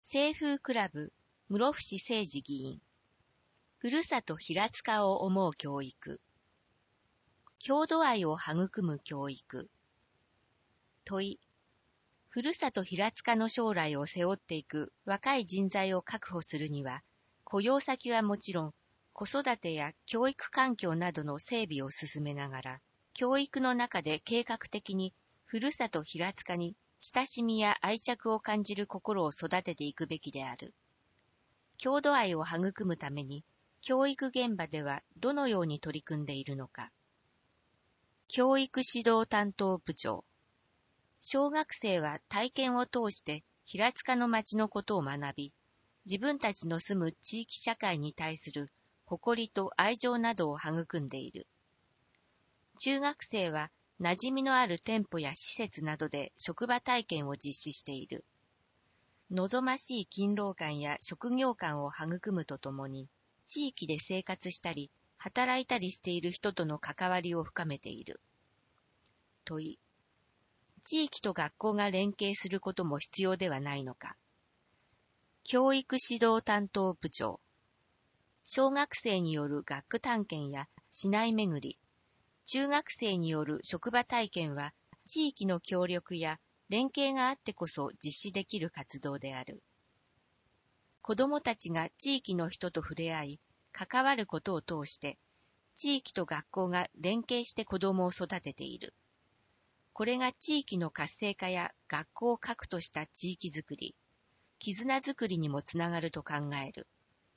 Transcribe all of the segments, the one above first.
清風クラブ室伏誠二議員。ふるさと平塚を思う教育。郷土愛を育む教育。問い。ふるさと平塚の将来を背負っていく若い人材を確保するには、雇用先はもちろん、子育てや教育環境などの整備を進めながら、教育の中で計画的にふるさと平塚に親しみや愛着を感じる心を育てていくべきである。郷土愛を育むために、教育現場ではどのように取り組んでいるのか。教育指導担当部長。小学生は体験を通して平塚の町のことを学び、自分たちの住む地域社会に対する誇りと愛情などを育んでいる。中学生は馴染みのある店舗や施設などで職場体験を実施している。望ましい勤労感や職業感を育むとともに、地域で生活したり、働いたりしている人との関わりを深めている。問い。地域と学校が連携することも必要ではないのか。教育指導担当部長。小学生による学区探検や市内巡り、中学生による職場体験は、地域の協力や連携があってこそ実施できる活動である。子どもたちが地域の人と触れ合い、関わることを通して、地域と学校が連携して子どもを育てている。これが地域の活性化や学校を核とした地域づくり、絆づくりにもつながると考える。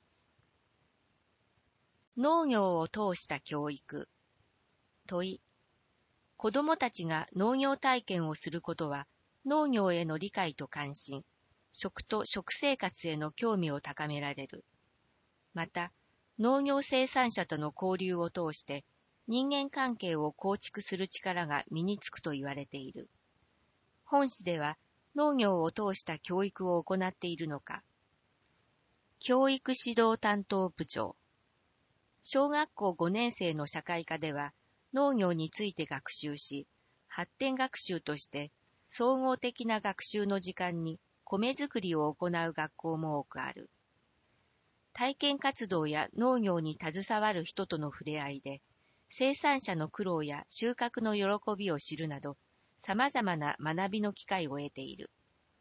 農業を通した教育。問い。子どもたちが農業体験をすることは、農業への理解と関心、食と食生活への興味を高められる。また、農業生産者との交流を通して、人間関係を構築する力が身につくと言われている。本市では、農業を通した教育を行っているのか。教育指導担当部長。小学校5年生の社会科では、農業について学習し、発展学習として、総合的な学習の時間に米作りを行う学校も多くある。体験活動や農業に携わる人との触れ合いで、生産者の苦労や収穫の喜びを知るなど、様々な学びの機会を得ている。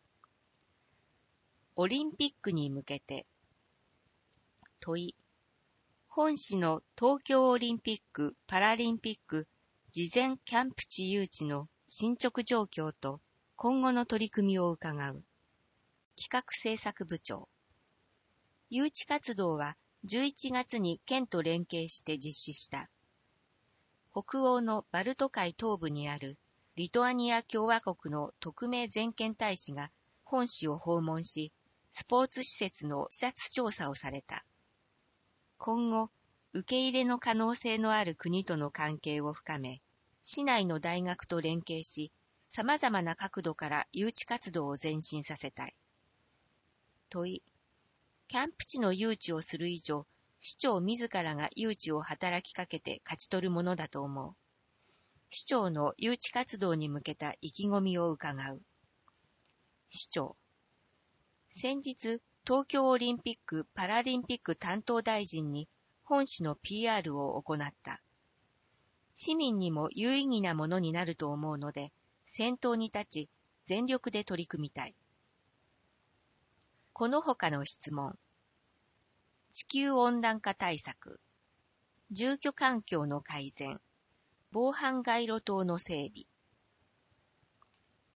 オリンピックに向けて。問い。本市の東京オリンピック・パラリンピック事前キャンプ地誘致の進捗状況と今後の取り組みを伺う。企画政策部長。誘致活動は11月に県と連携して実施した。北欧のバルト海東部にあるリトアニア共和国の特命全権大使が本市を訪問し、スポーツ施設の視察調査をされた。今後、受け入れの可能性のある国との関係を深め、市内の大学と連携し、様々な角度から誘致活動を前進させたい。問い。キャンプ地の誘致をする以上、市長自らが誘致を働きかけて勝ち取るものだと思う。市長の誘致活動に向けた意気込みを伺う。市長。先日、東京オリンピック・パラリンピック担当大臣に本市の PR を行った。市民にも有意義なものになると思うので、先頭に立ち、全力で取り組みたい。この他の質問。地球温暖化対策。住居環境の改善。防犯街路灯の整備。